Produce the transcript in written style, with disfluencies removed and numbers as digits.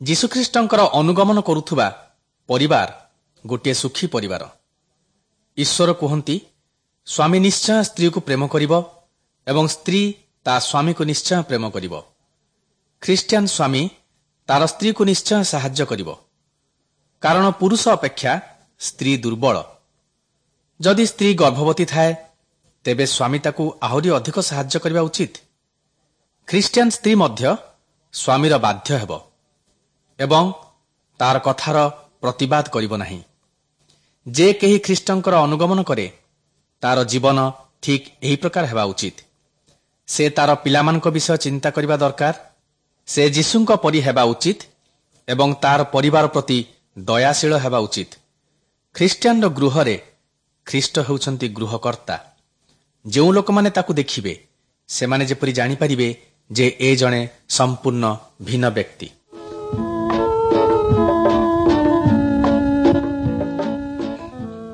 ଯୀଶୁଖ୍ରୀଷ୍ଟଙ୍କର ଅନୁଗମନ କରୁଥିବା ପରିବାର ଗୋଟିଏ ସୁଖୀ ପରିବାର। ଈଶ୍ୱର କୁହନ୍ତି, ସ୍ୱାମୀ ନିଶ୍ଚୟ ସ୍ତ୍ରୀକୁ ପ୍ରେମ କରିବ ଏବଂ ସ୍ତ୍ରୀ ତା ସ୍ୱାମୀକୁ ନିଶ୍ଚୟ ପ୍ରେମ କରିବ। ଖ୍ରୀଷ୍ଟିଆନ ସ୍ୱାମୀ ତାର ସ୍ତ୍ରୀକୁ ନିଶ୍ଚୟ ସାହାଯ୍ୟ କରିବ, କାରଣ ପୁରୁଷ ଅପେକ୍ଷା ସ୍ତ୍ରୀ ଦୁର୍ବଳ। ଯଦି ସ୍ତ୍ରୀ ଗର୍ଭବତୀ ଥାଏ, ତେବେ ସ୍ୱାମୀ ତାକୁ ଆହୁରି ଅଧିକ ସାହାଯ୍ୟ କରିବା ଉଚିତ। ଖ୍ରୀଷ୍ଟିଆନ ସ୍ତ୍ରୀ ମଧ୍ୟ ସ୍ୱାମୀର ବାଧ୍ୟ ହେବ ଏବଂ ତାର କଥାର ପ୍ରତିବାଦ କରିବ ନାହିଁ। ଯେ କେହି ଖ୍ରୀଷ୍ଟଙ୍କର ଅନୁଗମନ କରେ, ତାର ଜୀବନ ଠିକ୍ ଏହି ପ୍ରକାର ହେବା ଉଚିତ। ସେ ତାର ପିଲାମାନଙ୍କ ବିଷୟ ଚିନ୍ତା କରିବା ଦରକାର। ସେ ଯୀଶୁଙ୍କ ପରି ହେବା ଉଚିତ ଏବଂ ତାର ପରିବାର ପ୍ରତି ଦୟାଶୀଳ ହେବା ଉଚିତ। ଖ୍ରୀଷ୍ଟିଆନର ଗୃହରେ ଖ୍ରୀଷ୍ଟ ହେଉଛନ୍ତି ଗୃହକର୍ତ୍ତା। ଯେଉଁ ଲୋକମାନେ ତାକୁ ଦେଖିବେ, ସେମାନେ ଯେପରି ଜାଣିପାରିବେ ଯେ ଏ ଜଣେ ସମ୍ପୂର୍ଣ୍ଣ ଭିନ୍ନ ବ୍ୟକ୍ତି।